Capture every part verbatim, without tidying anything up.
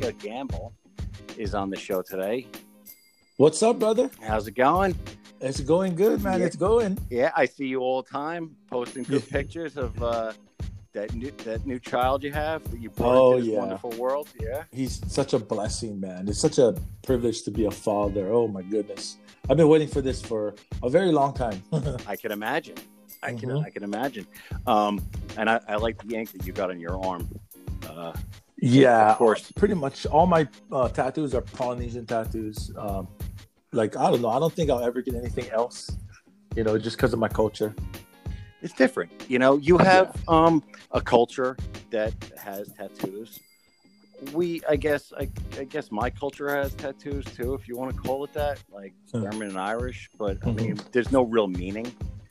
Micah Gamble is on the show today. What's up, brother? How's it going? It's going good, man. Yeah. It's going. Yeah, I see you all the time posting good pictures of uh, that new that new child you have that you brought Oh, into this yeah. wonderful world. Yeah. He's such a blessing, man. It's such a privilege to be a father. Oh, my goodness. I've been waiting for this for a very long time. I can imagine. I can Mhm. I can imagine. Um, and I, I like the ink that you got on your arm. Uh, Yeah, of course. Pretty much all my uh, tattoos are Polynesian tattoos. Um, like, I don't know. I don't think I'll ever get anything else, you know, just because of my culture. It's different. You know, you have um, a culture that has tattoos. We, I guess, I, I guess my culture has tattoos too, if you want to call it that, like Hmm. German and Irish. But I Mhm. mean, there's no real meaning.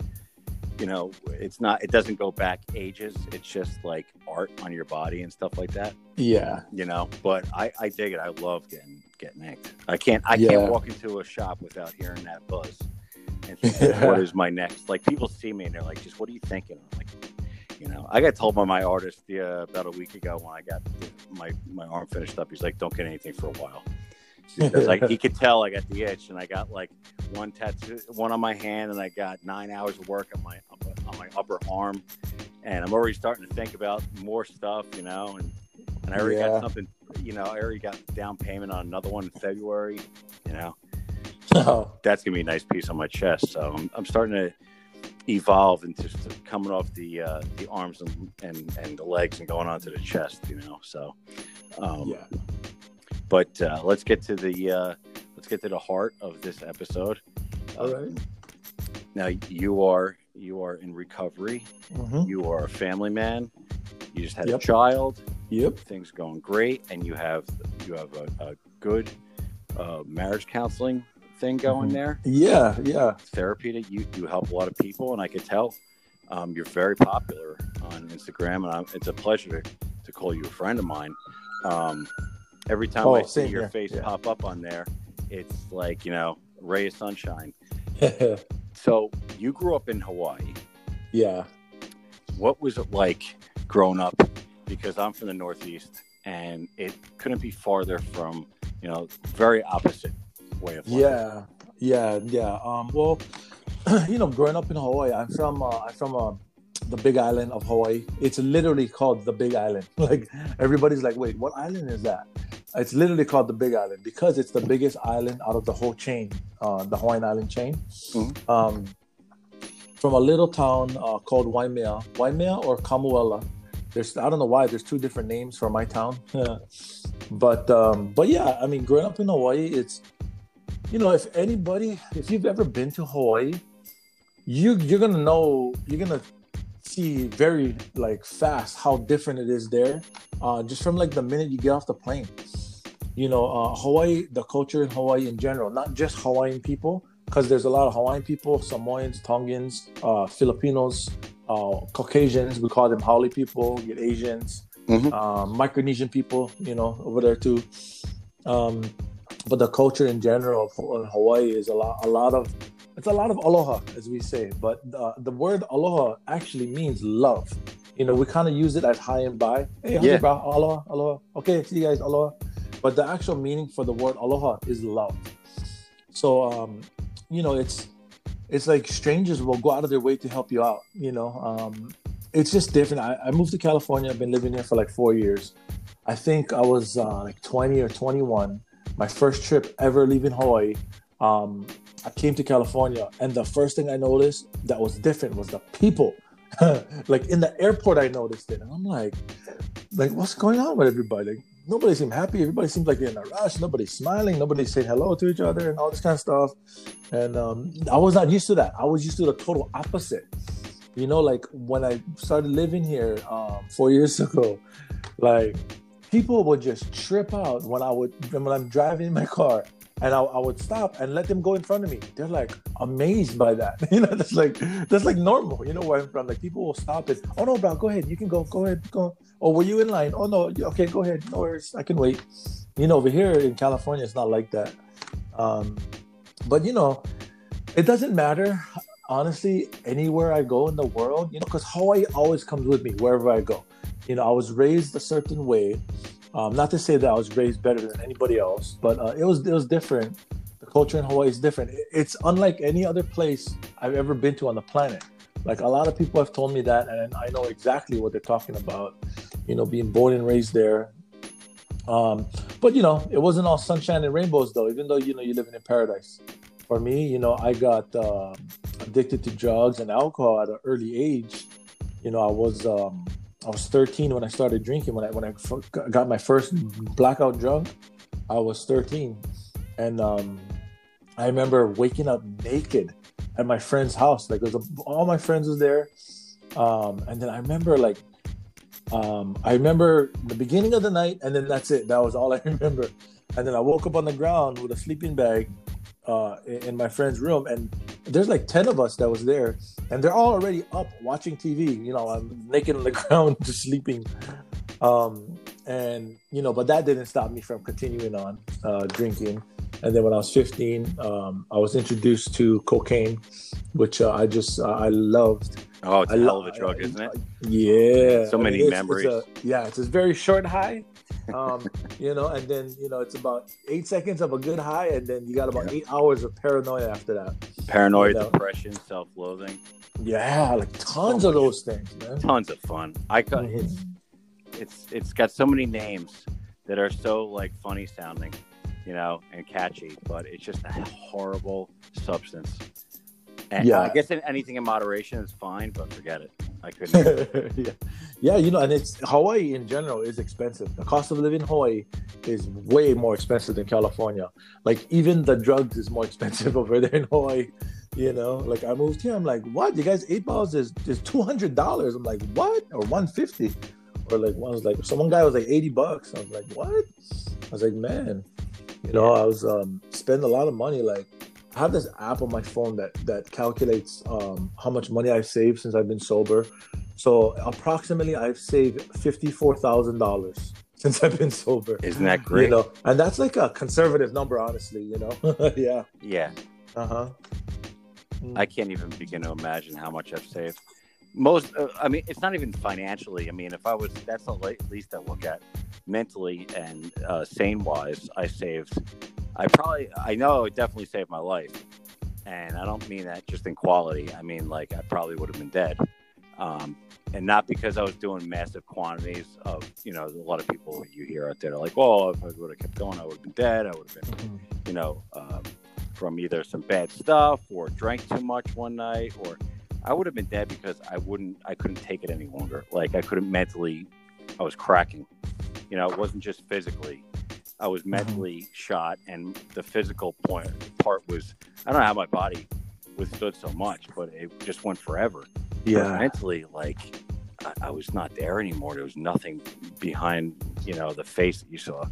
You know, it's not. It doesn't go back ages. It's just like art on your body and stuff like that. Yeah. You know, but I, I dig it. I love getting getting inked. I can't I Yeah. can't walk into a shop without hearing that buzz and thinking, Yeah. what is my next? Like, people see me and they're like, just what are you thinking? I'm like, you know, I got told by my artist uh, about a week ago when I got my my arm finished up. He's like, don't get anything for a while. Because like he could tell I got the itch, and I got like one tattoo, one on my hand, and I got nine hours of work on my on my upper arm, and I'm already starting to think about more stuff, you know, and and I already Yeah. got something, you know, I already got down payment on another one in February, you know, Oh, that's gonna be a nice piece on my chest. So I'm I'm starting to evolve into just coming off the uh, the arms and, and and the legs and going onto the chest, you know. So, um, yeah. But uh, let's get to the uh, let's get to the heart of this episode. All Uh, right. Now you are you are in recovery. Mhm. You are a family man. You just had Yep. a child. Yep. Things going great, and you have you have a, a good uh, marriage counseling thing going Mhm. there. Yeah. Yeah. Therapy that you you help a lot of people, and I could tell um, you're very popular on Instagram, and I'm, it's a pleasure to, to call you a friend of mine. Um, every time Oh, I see same your here. face Yeah. pop up on there, it's like, you know, ray of sunshine. So you grew up in Hawaii. Yeah. What was it like growing up? Because I'm from the Northeast, and it couldn't be farther from, you know, very opposite way of life. Yeah, yeah, yeah. Um, well, you know, growing up in Hawaii, I'm from uh, I'm from uh, the Big Island of Hawaii. It's literally called the Big Island. Like, everybody's like, wait, what island is that? It's literally called the Big Island because it's the biggest island out of the whole chain, uh, the Hawaiian Island chain. Mhm. Um, from a little town uh, called Waimea, Waimea or Kamuela. There's I don't know why there's two different names for my town, but um, but yeah, I mean, growing up in Hawaii, it's, you know, if anybody, if you've ever been to Hawaii, you you're gonna know, you're gonna see very like fast how different it is there, uh, just from like the minute you get off the plane. You know, uh, Hawaii, the culture in Hawaii in general, not just Hawaiian people, because there's a lot of Hawaiian people, Samoans, Tongans, uh, Filipinos, uh, Caucasians. We call them Haole people. You get Asians, Mhm. um, Micronesian people, you know, over there too. Um, but the culture in general of Hawaii is a lot, a lot of, it's a lot of aloha, as we say. But uh, the word aloha actually means love. You know, we kind of use it as hi and bye. Hey, how's Yeah. it, bro? Aloha, aloha. Okay, see you guys, aloha. But the actual meaning for the word aloha is love. So, um, you know, it's it's like strangers will go out of their way to help you out. You know, um, it's just different. I, I moved to California. I've been living here for like four years. I think I was uh, like twenty or twenty-one. My first trip ever leaving Hawaii. Um, I came to California, and the first thing I noticed that was different was the people. Like, in the airport, I noticed it, and I'm like, like, what's going on with everybody? Like, nobody seemed happy. Everybody seems like they're in a rush. Nobody's smiling. Nobody's saying hello to each other and all this kind of stuff. And um, I was not used to that. I was used to the total opposite. You know, like when I started living here um, four years ago, like people would just trip out when I would when I'm driving in my car, and I, I would stop and let them go in front of me. They're like amazed by that. You know, that's like that's like normal. You know where I'm from. Like, people will stop it. Oh no, bro, go ahead. You can go. Go ahead. Go. Oh, were you in line? Oh no. Okay, go ahead. No worries. I can wait. You know, over here in California, it's not like that. Um, but you know, it doesn't matter. Honestly, anywhere I go in the world, you know, because Hawaii always comes with me wherever I go. You know, I was raised a certain way. Um, not to say that I was raised better than anybody else, but uh, it was it was different. The culture in Hawaii is different. It's unlike any other place I've ever been to on the planet. Like a lot of people have told me that, and I know exactly what they're talking about. You know, being born and raised there. Um, but you know, it wasn't all sunshine and rainbows, though. Even though you know you're living in paradise. For me, you know, I got uh, addicted to drugs and alcohol at an early age. You know, I was um, I was thirteen when I started drinking. When I when I got my first blackout drunk, I was thirteen, and um, I remember waking up naked at my friend's house. Like, it was a, all my friends was there, um, and then I remember like. Um, I remember the beginning of the night, and then that's it. That was all I remember. And then I woke up on the ground with a sleeping bag uh, in, in my friend's room, and there's like ten of us that was there, and they're all already up watching T V. You know, I'm naked on the ground, just sleeping. Um, and you know, but that didn't stop me from continuing on uh, drinking. And then when I was fifteen, um, I was introduced to cocaine, which uh, I just uh, I loved. Oh, it's I a hell lo- of a drug, I, isn't it? Yeah. So many I mean, it's, memories. It's a, yeah, it's a very short high, um, you know, and then, you know, it's about eight seconds of a good high, and then you got about yeah. eight hours of paranoia after that. Paranoia, you know? Depression, self-loathing. Yeah, like tons so of those things, man. Tons of fun. I cut mm-hmm. it's it's it's got so many names that are so like funny sounding, you know, and catchy, but it's just a horrible substance. And yeah, I guess anything in moderation is fine, but forget it. I couldn't. yeah, yeah, you know, and it's Hawaii in general is expensive. The cost of living in Hawaii is way more expensive than California. Like even the drugs is more expensive over there in Hawaii. You know, like I moved here, I'm like, what? You guys, eight balls is is two hundred dollars. I'm like, what? Or one fifty, or like one was like so one guy was like eighty bucks. I was like, what? I was like, man, you know, I was um spending a lot of money, like. I have this app on my phone that that calculates um, how much money I've saved since I've been sober. So approximately, I've saved fifty-four thousand dollars since I've been sober. Isn't that great? You know, and that's like a conservative number, honestly. You know, yeah, yeah. Uh huh. Mm. I can't even begin to imagine how much I've saved. Most, uh, I mean, it's not even financially. I mean, if I was, that's the least I look at. Mentally and uh, sane wise, I saved. I probably, I know it definitely saved my life. And I don't mean that just in quality. I mean, like, I probably would have been dead. Um, and not because I was doing massive quantities of, you know, a lot of people you hear out there are like, oh, if I would have kept going, I would have been dead. I would have been, mm-hmm. you know, um, from either some bad stuff or drank too much one night, or I would have been dead because I wouldn't, I couldn't take it any longer. Like, I couldn't mentally, I was cracking. You know, it wasn't just physically. I was mentally mm-hmm. shot, and the physical point part was, I don't know how my body withstood so much, but it just went forever. Yeah. But mentally, like, I, I was not there anymore. There was nothing behind, you know, the face that you saw.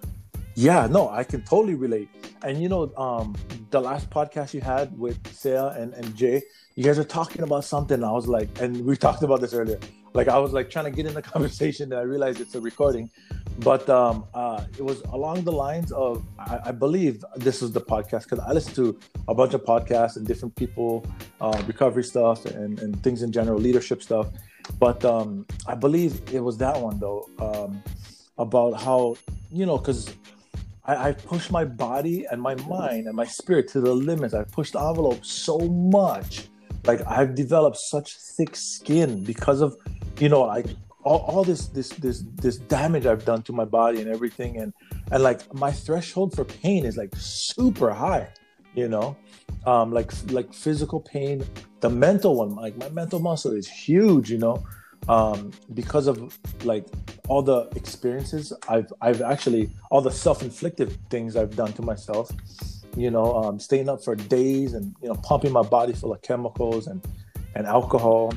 Yeah, no, I can totally relate. And, you know, um, the last podcast you had with Saya and, and Jay, you guys are talking about something. I was like, and we talked about this earlier. Like, I was like trying to get in the conversation, and I realized it's a recording. But um, uh, it was along the lines of, I, I believe this is the podcast, because I listen to a bunch of podcasts and different people, uh, recovery stuff and, and things in general, leadership stuff. But um, I believe it was that one, though, um, about how, you know, because I, I pushed my body and my mind and my spirit to the limits. I pushed the envelope so much. Like, I've developed such thick skin because of, you know, like all, all this, this, this, this damage I've done to my body and everything. And, and like my threshold for pain is like super high, you know, um, like, like physical pain, the mental one, like my mental muscle is huge, you know, um, because of like all the experiences I've, I've actually, all the self-inflicted things I've done to myself, you know, um, staying up for days and, you know, pumping my body full of chemicals and, and alcohol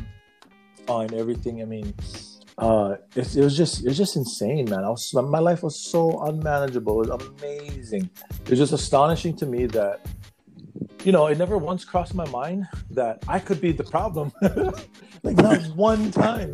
uh, and everything. I mean, uh, it, it was just, it was just insane, man. I was, my life was so unmanageable. It was amazing. It was just astonishing to me that, you know, it never once crossed my mind that I could be the problem. Like, not one time.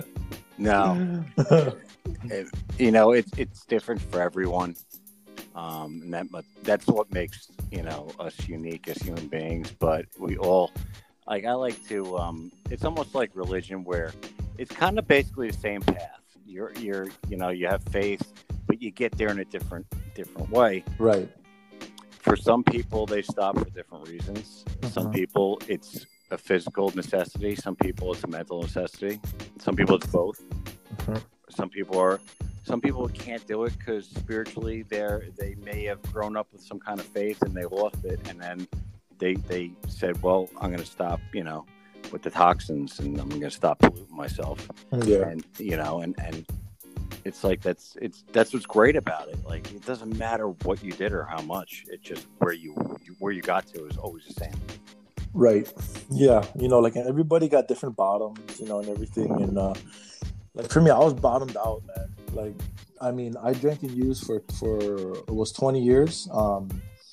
No. It, you know, it's, it's different for everyone. Um, and that, but that's what makes, you know, us unique as human beings. But we all, like, I like to, um, it's almost like religion, where it's kind of basically the same path. You're, you're, you know, you have faith, but you get there in a different different way. Right. For some people, they stop for different reasons. Mm-hmm. Some people, it's a physical necessity. Some people, it's a mental necessity. Some people, it's both. Mm-hmm. Some people are, some people can't do it because spiritually, they're they may have grown up with some kind of faith and they lost it, and then they they said, "Well, I'm going to stop," you know, with the toxins, and I'm going to stop polluting myself. Yeah. And you know, and and. It's like that's it's that's what's great about it. Like it doesn't matter what you did or how much. It's just where you where you got to is always the same. Right. Yeah. You know, like everybody got different bottoms, you know, and everything. And uh, like for me, I was bottomed out, man. Like I mean, I drank and used for for it was twenty years, um,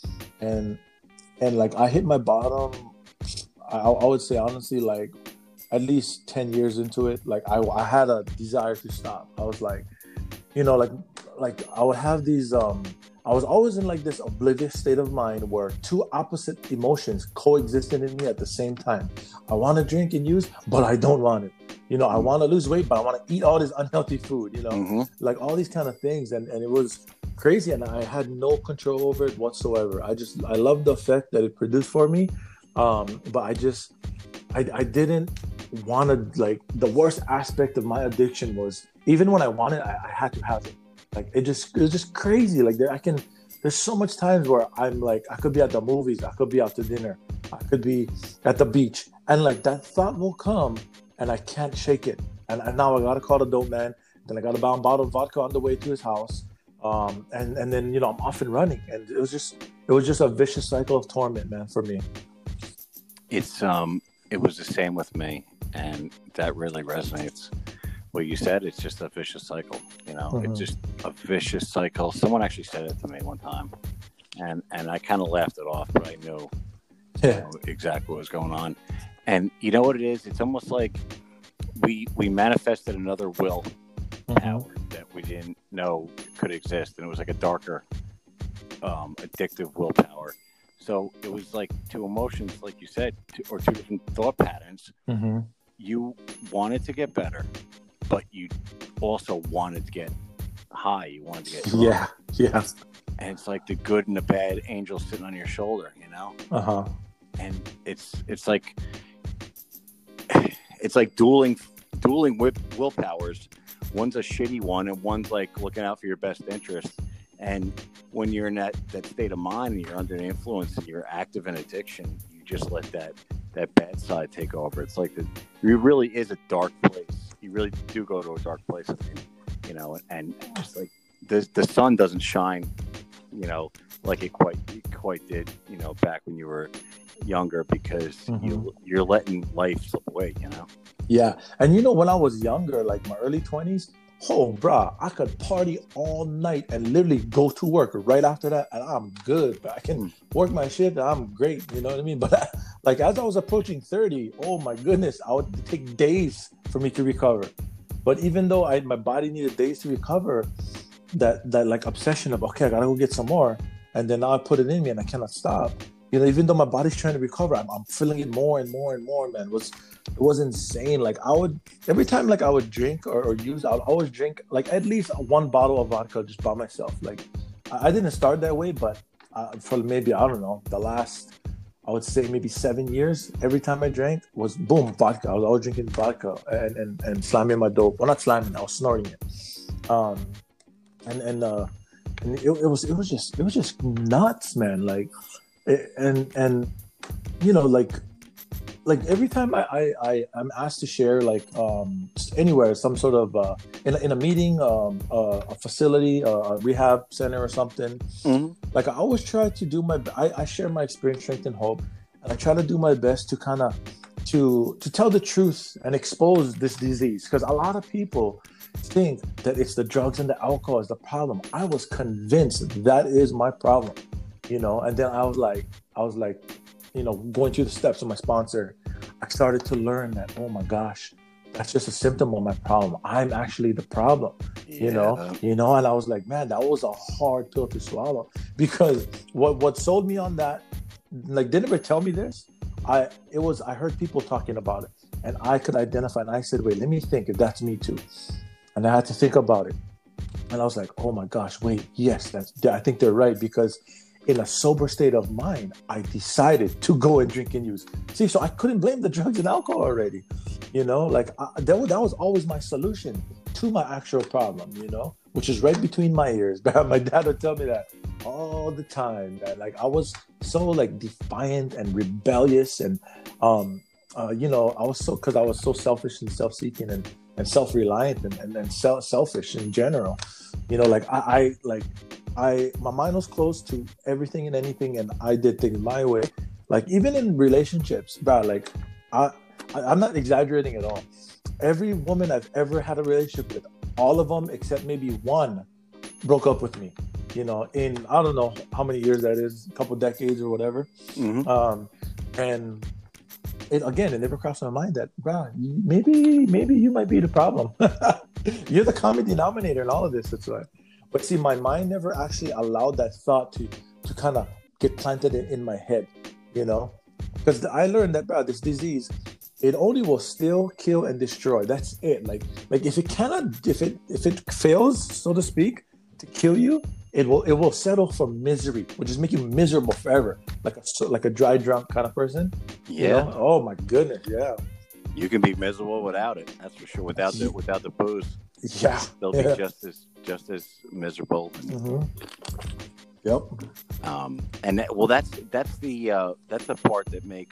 and and like I hit my bottom. I, I would say honestly, like at least ten years into it, like I I had a desire to stop. I was like. You know, like, like I would have these. Um, I was always in like this oblivious state of mind where two opposite emotions coexisted in me at the same time. I want to drink and use, but I don't want it. You know, I want to lose weight, but I want to eat all this unhealthy food. You know, mm-hmm. like all these kind of things, and and it was crazy, and I had no control over it whatsoever. I just I loved the effect that it produced for me, um, but I just I I didn't want to like the worst aspect of my addiction was. Even when I wanted, I, I had to have it. Like it just, it was just crazy. Like there, I can. There's so much times where I'm like, I could be at the movies, I could be out to dinner, I could be at the beach, and like that thought will come, and I can't shake it. And, and now I gotta call the dope man. Then I gotta buy a bottle of vodka on the way to his house, um, and and then you know I'm off and running. And it was just, it was just a vicious cycle of torment, man, for me. It's um, it was the same with me, and that really resonates. What you said, it's just a vicious cycle, you know, mm-hmm. It's just a vicious cycle. Someone actually said it to me one time, and, and I kind of laughed it off, but I knew, yeah. you know, exactly what was going on. And you know what it is? It's almost like we we manifested another will mm-hmm. power that we didn't know could exist, and it was like a darker, um, addictive willpower. So it was like two emotions, like you said, two, or two different thought patterns. Mm-hmm. You wanted to get better, but you also wanted to get high. You wanted to get drunk. Yeah, yeah. And it's like the good and the bad angel sitting on your shoulder, you know. Uh huh. And it's it's like it's like dueling dueling with willpowers. One's a shitty one, and one's like looking out for your best interest. And when you're in that, that state of mind, and you're under the influence, and you're active in addiction, you just let that that bad side take over. It's like the, it really is a dark place. You really do go to a dark place, you know, and just like the the sun doesn't shine, you know, like it quite it quite did, you know, back when you were younger, because mm-hmm. you you're letting life slip away, you know. Yeah, and you know, when I was younger, like my early twenties, oh, bro, I could party all night and literally go to work right after that, and I'm good. But I can work my shift, and I'm great. You know what I mean? But I, like as I was approaching thirty, oh my goodness, I would take days for me to recover. But even though I my body needed days to recover, that that like obsession of okay, I gotta go get some more, and then now I put it in me and I cannot stop. You know, even though my body's trying to recover, I'm, I'm feeling it more and more and more, man. It was it was insane. Like I would every time like I would drink or, or use, I would always drink like at least one bottle of vodka just by myself. Like I, I didn't start that way, but uh, for maybe I don't know the last I would say maybe seven years. Every time I drank was boom vodka. I was always drinking vodka and and, and slamming my dope. Well, not slamming, I was snorting it. Um, and and uh, and it, it was it was just it was just nuts, man. Like. And and you know like like every time I I, I I'm asked to share like um anywhere some sort of uh, in a, in a meeting um uh, a facility uh, a rehab center or something, mm-hmm. like I always try to do my I, I share my experience, strength, and hope, and I try to do my best to kind of to to tell the truth and expose this disease, because a lot of people think that it's the drugs and the alcohol is the problem. I was convinced that is my problem. You know, and then I was like, I was like, you know, going through the steps of my sponsor, I started to learn that, oh my gosh, that's just a symptom of my problem. I'm actually the problem, yeah. you know, you know, and I was like, man, that was a hard pill to swallow, because what, what sold me on that, like, they never tell me this. I, it was, I heard people talking about it, and I could identify, and I said, wait, let me think if that's me too. And I had to think about it. And I was like, oh my gosh, wait, yes, that's, I think they're right, because in a sober state of mind, I decided to go and drink and use. See, so I couldn't blame the drugs and alcohol already, you know, like I, that, was, that was always my solution to my actual problem, you know, which is right between my ears. My dad would tell me that all the time, that like I was so like defiant and rebellious, and um, uh, you know, I was so, because I was so selfish and self-seeking and, and self-reliant and, and, and self selfish in general, you know, like I, I like I my mind was closed to everything and anything, and I did things my way. Like even in relationships, bro, like I, I I'm not exaggerating at all. Every woman I've ever had a relationship with, all of them except maybe one, broke up with me. You know, in I don't know how many years that is, a couple decades or whatever. Mm-hmm. Um, and it, again, it never crossed my mind that, bro, maybe maybe you might be the problem. You're the common denominator in all of this. That's why. But see, my mind never actually allowed that thought to to kind of get planted in, in my head. You know, because I learned that, bro, this disease, it only will steal, kill, and destroy. That's it. Like like if it cannot, if it if it fails, so to speak, to kill you, it will it will settle for misery, which is make you miserable forever, like a like a dry drunk kind of person. Yeah. You know? Oh my goodness. Yeah. You can be miserable without it. That's for sure. Without the without the booze. Yeah. They'll yeah. be just as just as miserable. Mm-hmm. Yep. Um, and that, well, that's that's the uh, that's the part that makes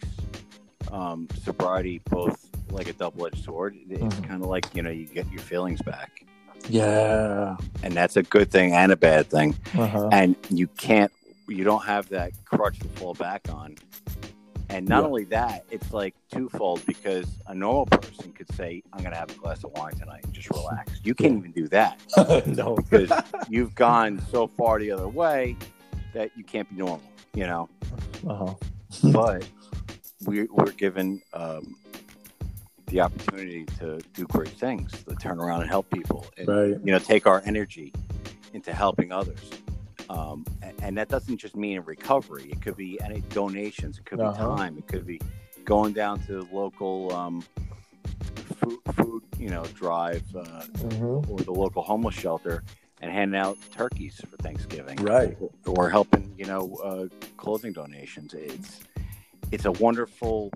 um, sobriety both like a double-edged sword. It's Mm-hmm. kind of like, you know, you get your feelings back. Yeah. And that's a good thing and a bad thing. Uh-huh. And you can't, you don't have that crutch to fall back on. And not Yeah. only that, it's like twofold, because a normal person could say, I'm going to have a glass of wine tonight and just relax. You can't Yeah. even do that No. because you've gone so far the other way that you can't be normal, you know? Uh-huh. But we, we're given um, the opportunity to do great things, to turn around and help people, and, Right. you know, take our energy into helping others. Um, and, and that doesn't just mean in recovery. It could be any donations. It could Uh-huh. be time. It could be going down to the local um, food, food, you know, drive uh, Mm-hmm. or the local homeless shelter and handing out turkeys for Thanksgiving. Right. Or, or helping, you know, uh, clothing donations. It's it's a wonderful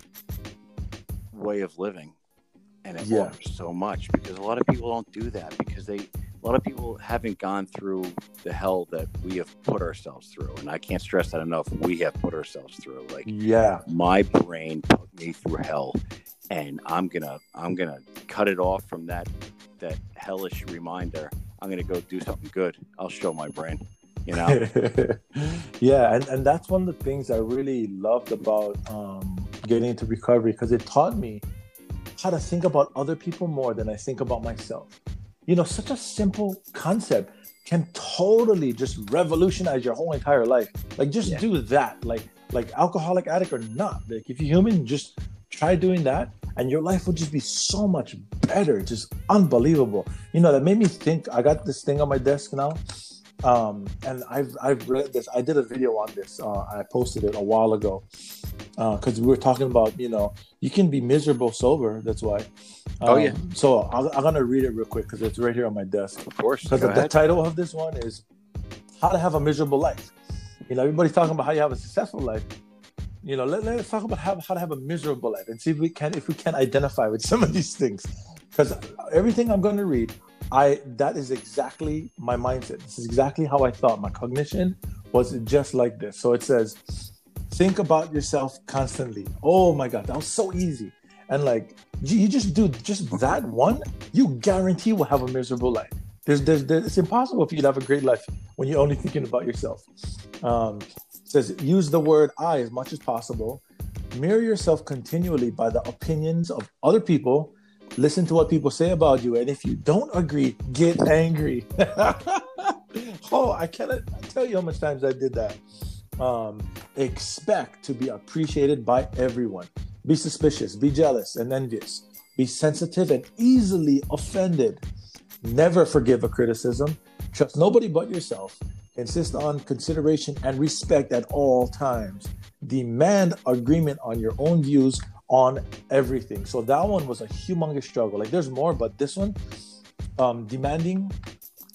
way of living, and it Yeah. offers so much, because a lot of people don't do that, because they a lot of people haven't gone through the hell that we have put ourselves through. And I can't stress that enough. We have put ourselves through. Like, Yeah. my brain put me through hell, and I'm gonna I'm gonna cut it off from that that hellish reminder. I'm gonna go do something good. I'll show my brain, you know. Yeah, and, and that's one of the things I really loved about um, getting into recovery, because it taught me how to think about other people more than I think about myself. You know, such a simple concept can totally just revolutionize your whole entire life. Like, just Yeah. do that. Like, like alcoholic addict or not. Like, if you're human, just try doing that, and your life will just be so much better. Just unbelievable. You know, that made me think. I got this thing on my desk now, um, and I've I've read this. I did a video on this. Uh, I posted it a while ago because uh, we were talking about, you know, you can be miserable sober. That's why. Oh, yeah. Um, so I'm, I'm gonna read it real quick because it's right here on my desk. Of course. Because Go the, the ahead. title of this one is "How to Have a Miserable Life." You know, everybody's talking about how you have a successful life. You know, let, let's talk about how, how to have a miserable life and see if we can if we can identify with some of these things. Because everything I'm going to read, I that is exactly my mindset. This is exactly how I thought. My cognition was just like this. So it says, think about yourself constantly. Oh my God, that was so easy. And like, you, you just do just that one, you guarantee will have a miserable life. There's, there's, there's, it's impossible for you to have a great life when you're only thinking about yourself. Um, it says, use the word I as much as possible. Mirror yourself continually by the opinions of other people. Listen to what people say about you. And if you don't agree, get angry. Oh, I cannot tell you how much times I did that. Um, expect to be appreciated by everyone. Be suspicious, be jealous and envious. Be sensitive and easily offended. Never forgive a criticism. Trust nobody but yourself. Insist on consideration and respect at all times. Demand agreement on your own views on everything. So that one was a humongous struggle. Like, there's more, but this one, um, demanding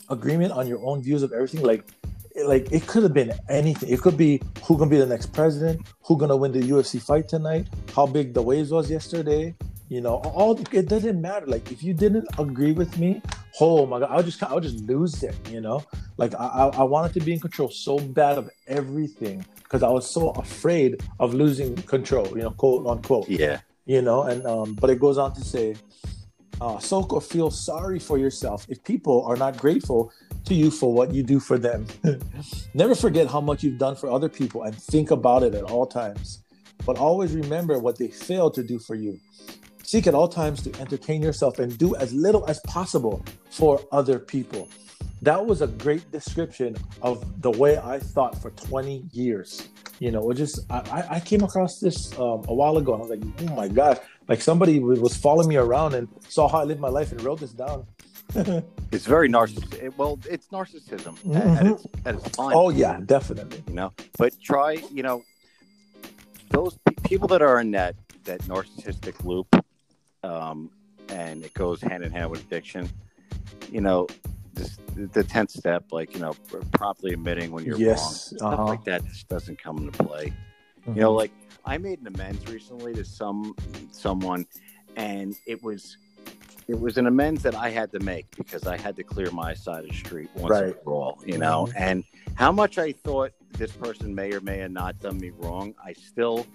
agreement on your own views of everything, like like it could have been anything. It could be who gonna be the next president, who gonna win the U F C fight tonight, how big the waves was yesterday. You know, all it doesn't matter. Like if you didn't agree with me, oh my god, I'll just I'll just lose it. You know, like I I, I wanted to be in control so bad of everything because I was so afraid of losing control. You know, quote unquote. Yeah. You know, and um, but it goes on to say, uh, Soko feels sorry for yourself if people are not grateful to you for what you do for them. Never forget how much you've done for other people and think about it at all times. But always remember what they failed to do for you. Seek at all times to entertain yourself and do as little as possible for other people. That was a great description of the way I thought for twenty years. You know, it just, I, I came across this um, a while ago and I was like, oh my gosh, like somebody was following me around and saw how I lived my life and wrote this down. It's very narcissistic. Well, it's narcissism mm-hmm. at, its, at its fine. Oh yeah, definitely. You know, but try, you know, those pe- people that are in that, that narcissistic loop, um, and it goes hand in hand with addiction, you know, this, the tenth step, like, you know, promptly admitting when you're yes. wrong, uh-huh. stuff like that just doesn't come into play. Mm-hmm. You know, like I made an amends recently to some someone, and it was it was an amends that I had to make because I had to clear my side of the street once right. and for all. You know, mm-hmm. and how much I thought this person may or may have not done me wrong, I still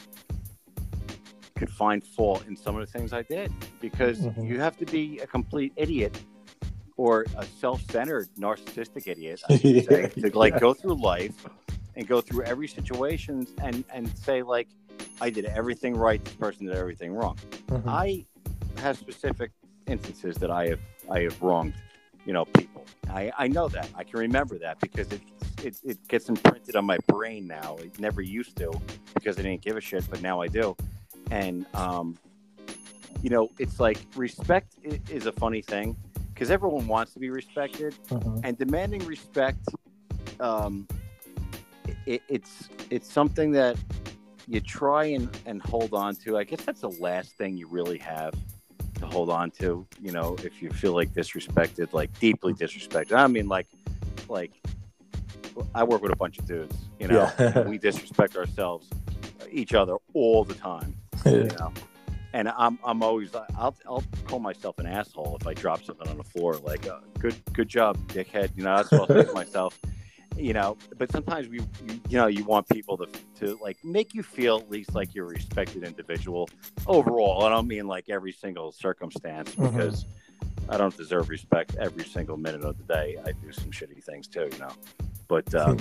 could find fault in some of the things I did because mm-hmm. you have to be a complete idiot. Or a self-centered, narcissistic idiot, I should say, to like yeah. go through life and go through every situation and, and say like, I did everything right. This person did everything wrong. Mm-hmm. I have specific instances that I have I have wronged, you know, people. I, I know that. I can remember that because it, it it gets imprinted on my brain now. It never used to because I didn't give a shit, but now I do. And um, you know, it's like respect is a funny thing. Because everyone wants to be respected, uh-huh. and demanding respect, um, it, it's it's something that you try and, and hold on to. I guess that's the last thing you really have to hold on to. You know, if you feel like disrespected, like deeply disrespected. I mean, like, like I work with a bunch of dudes. You know, yeah. we disrespect ourselves, each other all the time. Yeah. You know. And I'm I'm always I'll I'll call myself an asshole if I drop something on the floor like uh, good good job dickhead, you know, that's what I'll say to myself, you know. But sometimes we you, you know you want people to to like make you feel at least like you're a respected individual overall. I don't mean like every single circumstance because mm-hmm. I don't deserve respect every single minute of the day. I do some shitty things too, you know. But um,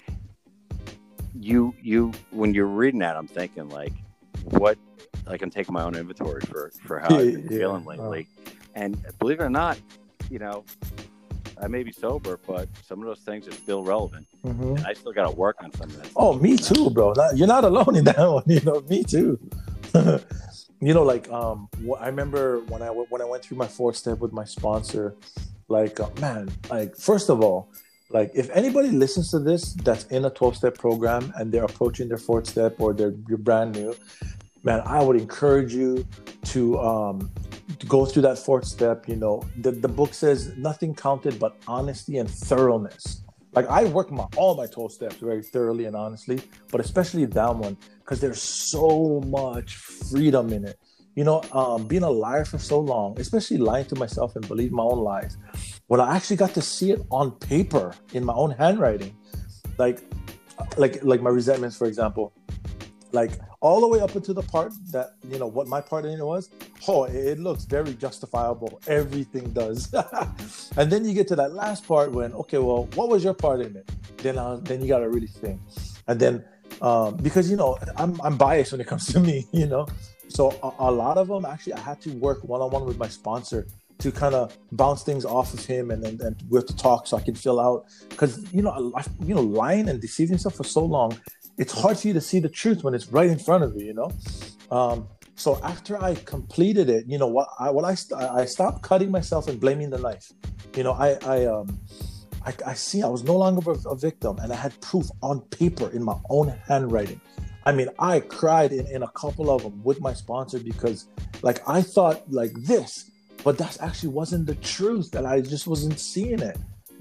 you you when you're reading that, I'm thinking like what. Like I'm taking my own inventory for, for how I've been yeah. feeling lately. Oh. And believe it or not, you know, I may be sober, but some of those things are still relevant. Mm-hmm. And I still got to work on some of that. Oh, me too, bro. Not, you're not alone in that one. You know, me too. You know, like um, I remember when I, when I went through my fourth step with my sponsor, like, uh, man, like, first of all, like if anybody listens to this that's in a twelve-step program and they're approaching their fourth step or they're you're brand new, man, I would encourage you to, um, to go through that fourth step. You know, the, the book says nothing counted but honesty and thoroughness. Like I work my all my twelve steps very thoroughly and honestly, but especially that one because there's so much freedom in it. You know, um, being a liar for so long, especially lying to myself and believing my own lies, when I actually got to see it on paper in my own handwriting, like, like, like my resentments, for example, like. All the way up into the part that, you know, what my part in it was, oh, it looks very justifiable. Everything does. And then you get to that last part when, okay, well, what was your part in it? Then uh, then you got to really think. And then, um, because, you know, I'm I'm biased when it comes to me, you know. So a, a lot of them, actually, I had to work one-on-one with my sponsor to kind of bounce things off of him and, and, and we have to talk so I can fill out. Because, you know, I, you know, lying and deceiving yourself for so long, it's hard for you to see the truth when it's right in front of you, you know? Um, so after I completed it, you know, what I, what I, st- I stopped cutting myself and blaming the knife. You know, I, I, um, I, I see I was no longer a, a victim and I had proof on paper in my own handwriting. I mean, I cried in, in a couple of them with my sponsor because like, I thought like this, but that actually wasn't the truth that I just wasn't seeing it.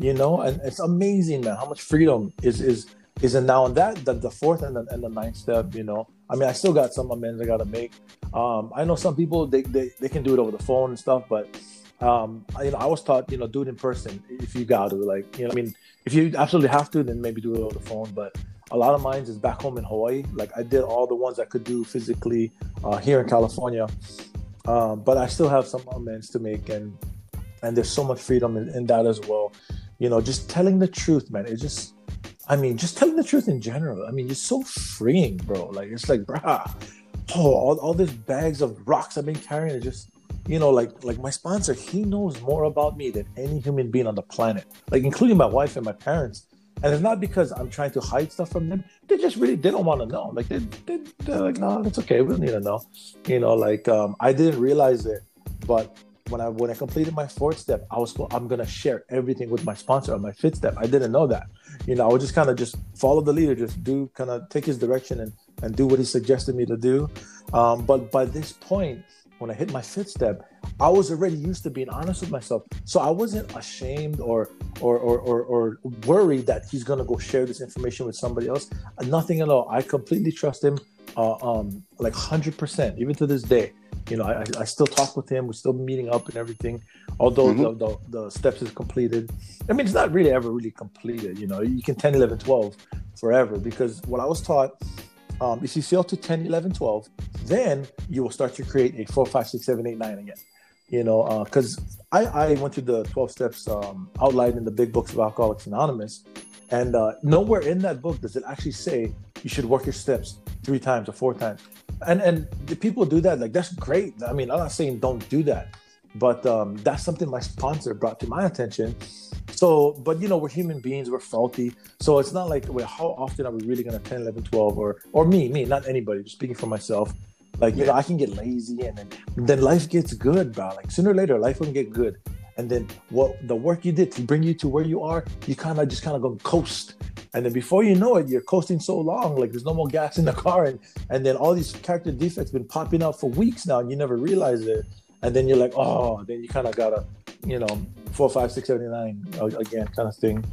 you know, and it's amazing, man, how much freedom is is is in now. And that the, the fourth and the, and the ninth step, you know, I mean, I still got some amends I got to make. Um, I know some people, they, they, they can do it over the phone and stuff, but um, I, you know, I was taught, you know, do it in person if you got to, like, you know, I mean, if you absolutely have to, then maybe do it over the phone. But a lot of mine is back home in Hawaii. Like, I did all the ones I could do physically uh, here in California. Um, but I still have some amends to make, and and there's so much freedom in, in that as well. You know, just telling the truth, man. It's just, I mean, just telling the truth in general. I mean, it's so freeing, bro. Like, it's like, brah, oh, all, all these bags of rocks I've been carrying is just, you know, like like my sponsor, he knows more about me than any human being on the planet, like including my wife and my parents. And it's not because I'm trying to hide stuff from them. They just really, they don't want to know. Like, they, they, they're like, no, it's okay. We don't need to know. You know, like, um, I didn't realize it, but when I when I completed my fourth step, I was, I'm going to share everything with my sponsor on my fifth step. I didn't know that. You know, I would just kind of just follow the leader, just do, kind of take his direction and, and do what he suggested me to do. Um, but by this point, when I hit my fifth step, I was already used to being honest with myself. So I wasn't ashamed or or or or, or worried that he's gonna go share this information with somebody else. Nothing at all. I completely trust him, uh, um, like one hundred percent, even to this day. You know, I, I still talk with him. We're still meeting up and everything, although mm-hmm. the, the, the steps is completed. I mean, it's not really ever really completed. You know, you can ten, eleven, twelve forever, because what I was taught, Um, if you fail to ten, eleven, twelve, then you will start to create a four, five, six, seven, eight, nine again. You know, because uh, I, I went through the twelve steps um, outlined in the big books of Alcoholics Anonymous. And uh, nowhere in that book does it actually say you should work your steps three times or four times. And and the people do that. Like, that's great. I mean, I'm not saying don't do that. But um, that's something my sponsor brought to my attention. So, but you know, we're human beings, we're faulty. So it's not like, well, how often are we really going to ten, eleven, twelve, or, or me, me, not anybody, just speaking for myself. Like, you know, I can get lazy, and then, then life gets good, bro. Like, sooner or later, life will get good. And then what the work you did to bring you to where you are, you kind of just kind of go coast. And then before you know it, you're coasting so long, like there's no more gas in the car. And, and then all these character defects been popping up for weeks now, and you never realize it. And then you're like, oh, then you kind of gotta, you know, four, five, six, seven, nine again, kind of thing.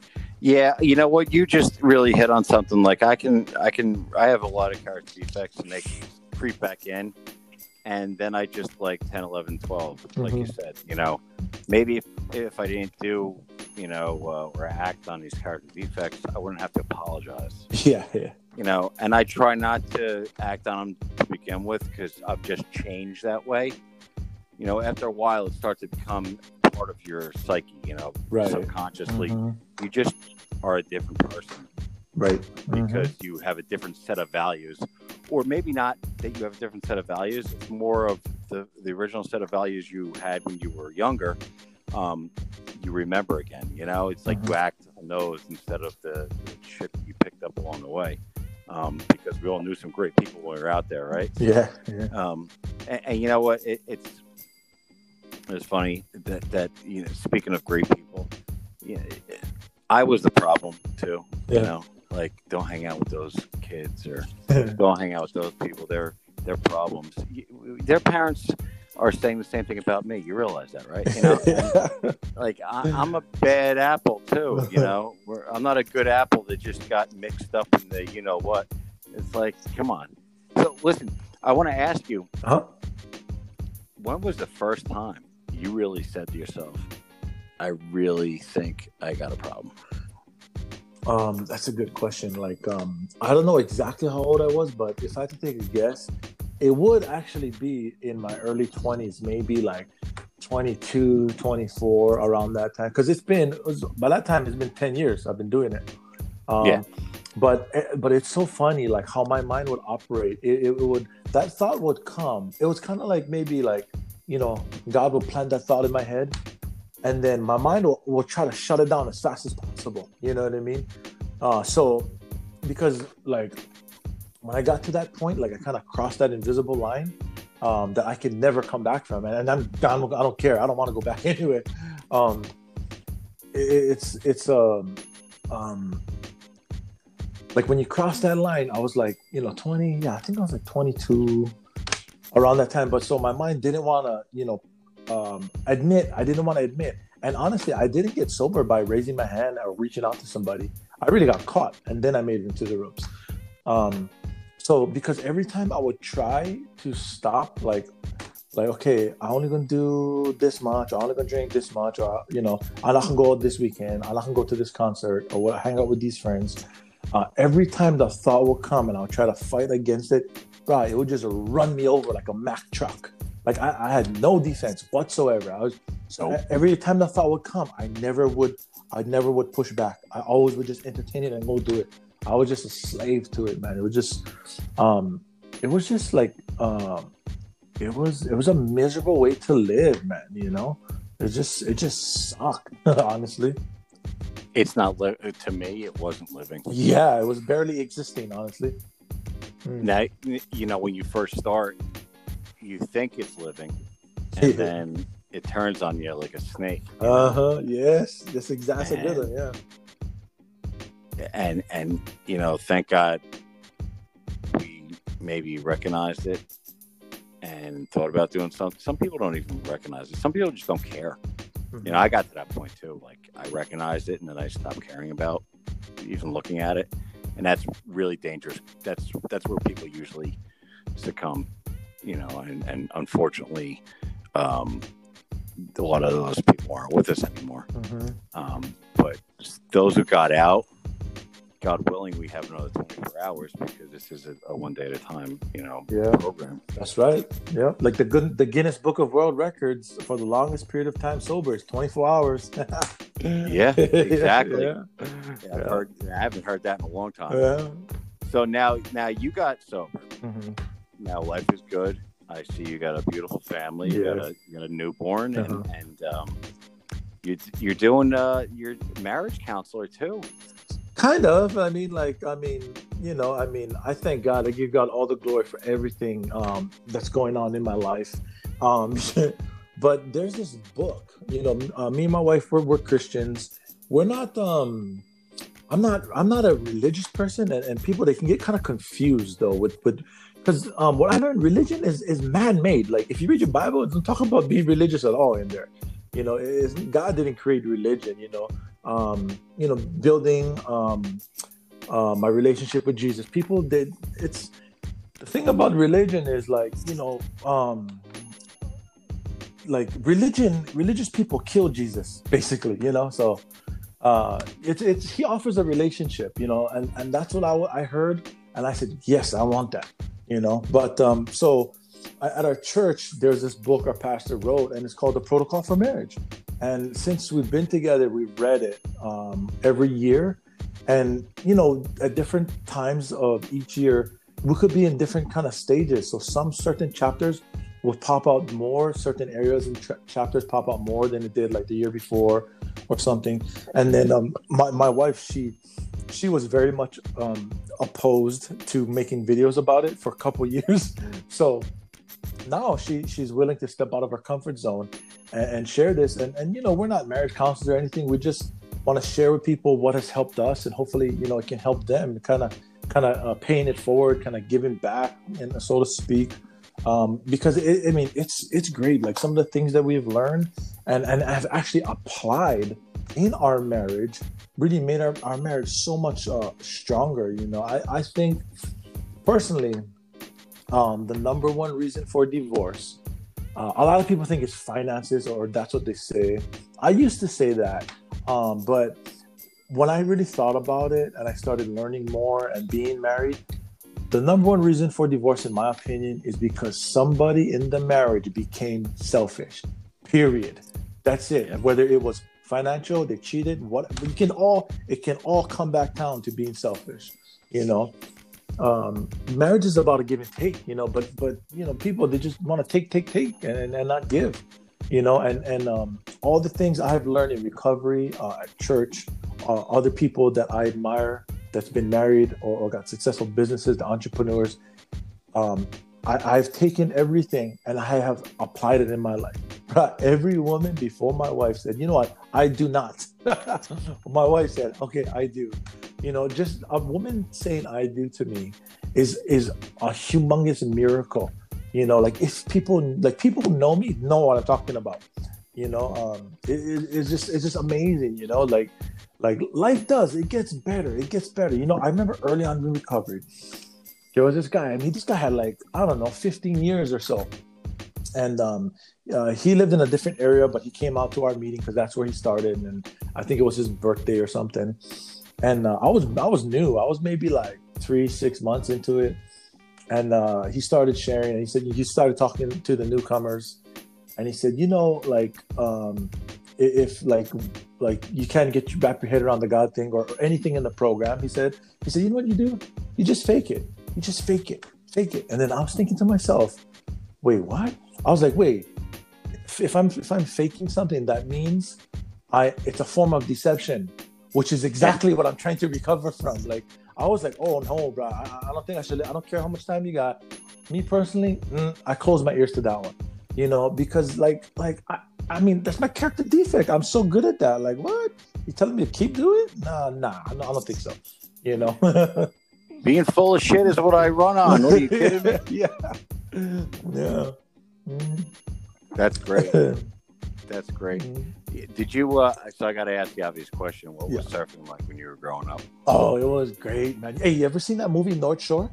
Yeah, you know what? You just really hit on something. Like, I can, I can, I have a lot of character defects, and they creep back in, and then I just like ten, eleven, twelve, like mm-hmm. you said. You know, maybe if, if I didn't do, you know, uh, or act on these character defects, I wouldn't have to apologize. Yeah, yeah. You know, and I try not to act on them to begin with, because I've just changed that way. You know, after a while, it starts to become part of your psyche, you know, right. subconsciously. Mm-hmm. You just are a different person. Right. Because mm-hmm. you have a different set of values. Or maybe not that you have a different set of values. It's more of the, the original set of values you had when you were younger. Um, you remember again, you know, it's like mm-hmm. you act on those instead of the, the shit that you picked up along the way. Um, because we all knew some great people when we were out there, right? Yeah. yeah. Um, and, and you know what? It, it's it's funny that that you know. Speaking of great people, you know, it, I was the problem too. Yeah. You know, like, don't hang out with those kids, or don't hang out with those people. They're they're problems. Their parents are saying the same thing about me. You realize that, right? You know, and, like I, I'm a bad apple too. You know, We're, I'm not a good apple that just got mixed up in the you know what. It's like, come on. So listen, I want to ask you, huh? When was the first time you really said to yourself, I really think I got a problem? Um, that's a good question. Like, um, I don't know exactly how old I was, but if I had to take a guess, it would actually be in my early twenties, maybe like twenty-two, twenty-four, around that time. Because it's been, it was, by that time, it's been ten years I've been doing it. Um, yeah. But but it's so funny, like, how my mind would operate. It, it would, that thought would come. It was kind of like maybe like, you know, God will plant that thought in my head, and then my mind will, will try to shut it down as fast as possible. You know what I mean? Uh, so, because like when I got to that point, like I kind of crossed that invisible line um, that I could never come back from, and, and I'm I don't, I don't care. I don't want to go back into it. Um, it it's it's um um. Like when you cross that line, I was like, you know, twenty, yeah, I think I was like twenty-two around that time. But so my mind didn't want to, you know, um, admit, I didn't want to admit. And honestly, I didn't get sober by raising my hand or reaching out to somebody. I really got caught, and then I made it into the ropes. Um, so because every time I would try to stop, like, like okay, I'm only gonna do this much, I'm only gonna drink this much, or you know, I'm not gonna go out this weekend, I'm not gonna go to this concert, or hang out with these friends. Uh, every time the thought would come, and I would try to fight against it, bro, it would just run me over like a Mack truck. Like I, I had no defense whatsoever. I was so every time the thought would come, I never would, I never would push back. I always would just entertain it and go do it. I was just a slave to it, man. It was just, um, it was just like, um, it was, it was a miserable way to live, man. You know, it just, it just sucked, honestly. It's not li- to me. It wasn't living. Yeah, it was barely existing, honestly. Mm. Now, you know, when you first start, you think it's living, and then it turns on you like a snake. Uh huh. Yes, that's exactly a good one. Yeah. And and you know, thank God we maybe recognized it and thought about doing something. Some people don't even recognize it. Some people just don't care. Mm-hmm. You know, I got to that point too. Like I recognized it, and then I stopped caring about even looking at it, and that's really dangerous. That's that's where people usually succumb. You know, and, and unfortunately, um, a lot of those people aren't with us anymore. Mm-hmm. Um, but those who got out, God willing, we have another twenty-four hours because this is a, a one day at a time, you know, yeah. program. That's right. Yeah. Like the good, the Guinness Book of World Records for the longest period of time sober is twenty-four hours. Yeah, exactly. Yeah. Yeah, I've yeah. Heard, I haven't heard that in a long time. Yeah. So now, now you got sober. Mm-hmm. Now life is good. I see you got a beautiful family. You, yeah. got, a, you got a newborn, and, uh-huh. and um, you, you're doing uh, your marriage counselor too. Kind of. I mean, like, I mean, you know, I mean, I thank God. I give God all the glory for everything um, that's going on in my life. Um, but there's this book. You know, uh, me and my wife, we're, we're Christians. We're not. Um, I'm not. I'm not a religious person, and, and people they can get kind of confused though with with. Because um, what I learned, religion is, is man-made. Like, if you read your Bible, it doesn't talk about being religious at all in there. You know, it's, God didn't create religion, you know. Um, you know, building um, uh, my relationship with Jesus. People did, it's, the thing about religion is like, you know, um, like religion, religious people kill Jesus, basically, you know. So uh, it's, it's, he offers a relationship, you know, and, and that's what I, I heard. And I said, yes, I want that. You know, but um, so at our church, there's this book our pastor wrote, and it's called The Protocol for Marriage. And since we've been together, we've read it um, every year. And, you know, at different times of each year, we could be in different kind of stages. So some certain chapters will pop out more, certain areas and tra- chapters pop out more than it did like the year before or something. And then um, my, my wife, she... She was very much um, opposed to making videos about it for a couple years. So now she she's willing to step out of her comfort zone and, and share this. And, and, you know, we're not marriage counselors or anything. We just want to share with people what has helped us. And hopefully, you know, it can help them kind of kind of uh, paying it forward, kind of giving back, and so to speak. Um, because, it, I mean, it's it's great. Like some of the things that we've learned and, and have actually applied in our marriage really made our, our marriage so much uh, stronger. You know, I, I think personally, um, the number one reason for divorce, uh, a lot of people think it's finances, or that's what they say. I used to say that, um, but when I really thought about it and I started learning more and being married, the number one reason for divorce, in my opinion, is because somebody in the marriage became selfish, period. That's it. Whether it was financial, they cheated, what you can all it can all come back down to being selfish, you know. Um marriage is about a give and take, you know, but but you know, people, they just want to take take take and, and not give, you know. And and um all the things I've learned in recovery, uh, at church, uh, other people that I admire that's been married or, or got successful businesses, the entrepreneurs, um I, I've taken everything and I have applied it in my life. Every woman before my wife said, you know what, I do not. My wife said, okay, I do. You know, just a woman saying I do to me is is a humongous miracle. You know, like if people, like people who know me know what I'm talking about. You know, um, it, it, it's just it's just amazing. You know, like like life does. It gets better. It gets better. You know, I remember early on in recovery, there was this guy. I mean, this guy had like I don't know, fifteen years or so, and um, uh, he lived in a different area, but he came out to our meeting because that's where he started, and I think it was his birthday or something. And uh, I was I was new. I was maybe like three six months into it, and uh, he started sharing. And he said he started talking to the newcomers, and he said, you know, like um, if like like you can't get your wrap your head around the God thing or, or anything in the program, he said he said you know what you do? You just fake it. You just fake it, fake it. And then I was thinking to myself, wait, what? I was like, wait, if, if I'm if I'm faking something, that means I it's a form of deception. Which is exactly what I'm trying to recover from. Like, I was like, oh no, bro, I, I don't think I should. I don't care how much time you got. Me personally, mm, I close my ears to that one, you know, because like, like I, I mean, that's my character defect. I'm so good at that. Like, what? You telling me to keep doing it? Nah, nah, no, I don't think so. You know, being full of shit is what I run on. What are you kidding me? Yeah, yeah. Mm. That's great. That's great. Mm-hmm. Did you, uh, so I got to ask the obvious question. What yeah. was surfing like when you were growing up? Oh, it was great, man. Hey, you ever seen that movie, North Shore?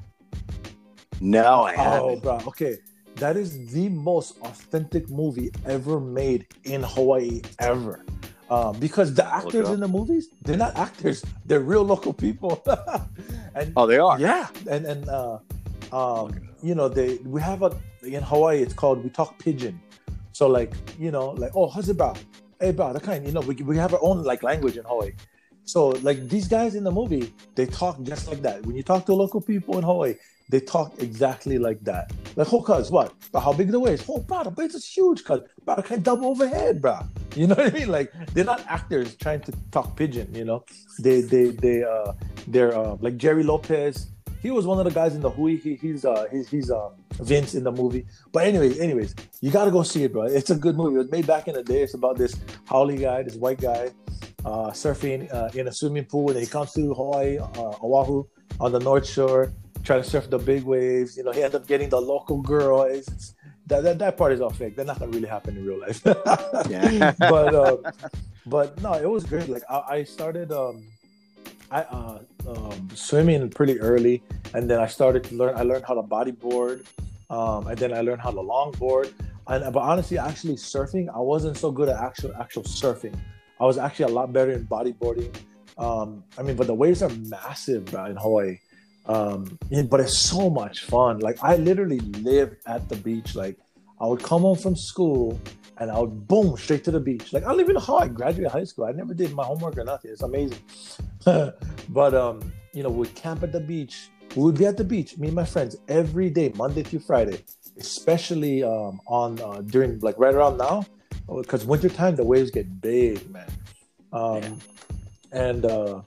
No, I haven't. Oh, bro. Okay. That is the most authentic movie ever made in Hawaii, ever. Uh, because the actors in the movies, they're not actors. They're real local people. and Oh, they are? Yeah. And, and uh, um, you know, they we have a, in Hawaii, it's called, we talk pidgin. So, like, you know, like, oh, how's it, bro? Hey, bro, that kind, you know, we we have our own like language in Hawaii. So like these guys in the movie, they talk just like that. When you talk to local people in Hawaii, they talk exactly like that. Like, oh, cuz, what? But how big the waves? Oh, bro, the waves is huge, cuz. Bro, I can't double overhead, bro. You know what I mean? Like, they're not actors trying to talk pidgin, you know? They, they, they, uh, they're, uh, like Jerry Lopez. He was one of the guys in the Hui. He, he's, uh, he's, he's, um, Vince in the movie. But anyways, anyways, you gotta go see it, bro. It's a good movie. It was made back in the day. It's about this haole guy, this white guy, uh, surfing uh, in a swimming pool, and he comes to Hawaii, uh, Oahu, on the North Shore, trying to surf the big waves. You know, he ends up getting the local girl. It's, it's, that, that that part is all fake. That's not gonna really happen in real life. Yeah. but um, but no, it was great. Like I, I started. Um, I uh, um, swimming pretty early, and then I started to learn. I learned how to bodyboard, um, and then I learned how to longboard. And but honestly, actually surfing, I wasn't so good at actual actual surfing. I was actually a lot better in bodyboarding. Um, I mean, but the waves are massive, bro, in Hawaii. Um, but it's so much fun. Like I literally lived at the beach. Like I would come home from school and I would boom straight to the beach. Like I don't even know how I graduated high school. I never did my homework or nothing. It's amazing. But um, you know, we'd camp at the beach. We would be at the beach, me and my friends, every day, Monday through Friday, especially um, on uh, during like right around now, because wintertime the waves get big, man. Um, yeah. And uh,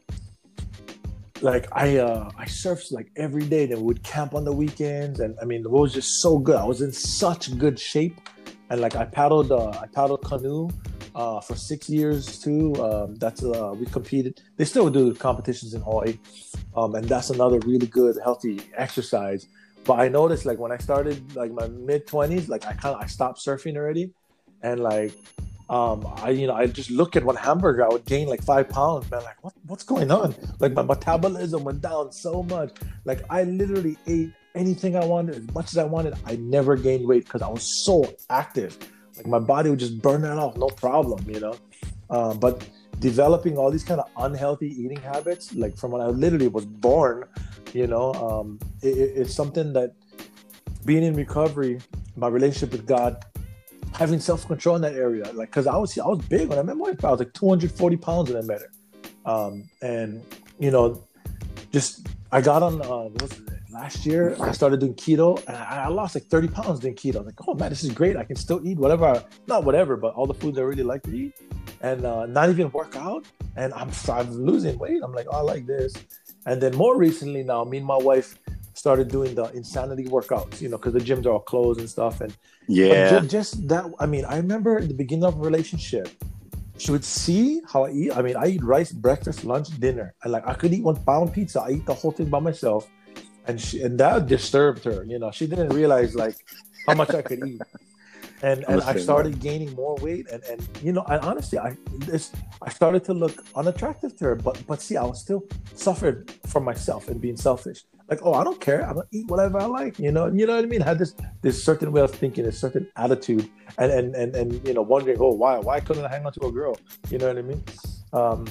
like I uh, I surfed like every day. Then we would camp on the weekends, and I mean, it was just so good. I was in such good shape. And like I paddled, uh, I paddled canoe uh, for six years too. Um, that's uh, we competed. They still do competitions in Hawaii, um, and that's another really good, healthy exercise. But I noticed like when I started like my mid twenties, like I kind of I stopped surfing already, and like um, I you know I just look at one hamburger, I would gain like five pounds. Man, like what what's going on? Like my metabolism went down so much. Like I literally ate anything I wanted, as much as I wanted. I never gained weight because I was so active. Like my body would just burn that off, no problem, you know. Uh, but developing all these kind of unhealthy eating habits, like from when I literally was born, you know, um, it, it's something that being in recovery, my relationship with God, having self-control in that area, like because I was I was big when I met my wife. I was like two hundred forty pounds when I met her, um, and you know, just I got on uh, what was it? Last year, I started doing keto, and I, I lost like thirty pounds doing keto. I was like, oh man, this is great. I can still eat whatever, I, not whatever, but all the foods I really like to eat, and uh, not even work out. And I'm, I'm losing weight. I'm like, oh, I like this. And then more recently now, me and my wife started doing the insanity workouts, you know, because the gyms are all closed and stuff. And yeah, just, just that, I mean, I remember at the beginning of a relationship, she would see how I eat. I mean, I eat rice, breakfast, lunch, dinner. And like, I could eat one pound pizza. I eat the whole thing by myself. And she, and that disturbed her, you know. She didn't realize like how much I could eat. and I'm and the I same started way. gaining more weight, and and you know, I honestly, I this I started to look unattractive to her, but but see, I was still suffered from myself and being selfish. Like, oh, I don't care, I'm gonna eat whatever I like, you know, you know what I mean? I had this this certain way of thinking, a certain attitude, and and and and you know, wondering, oh, why why couldn't I hang on to a girl? You know what I mean? Um,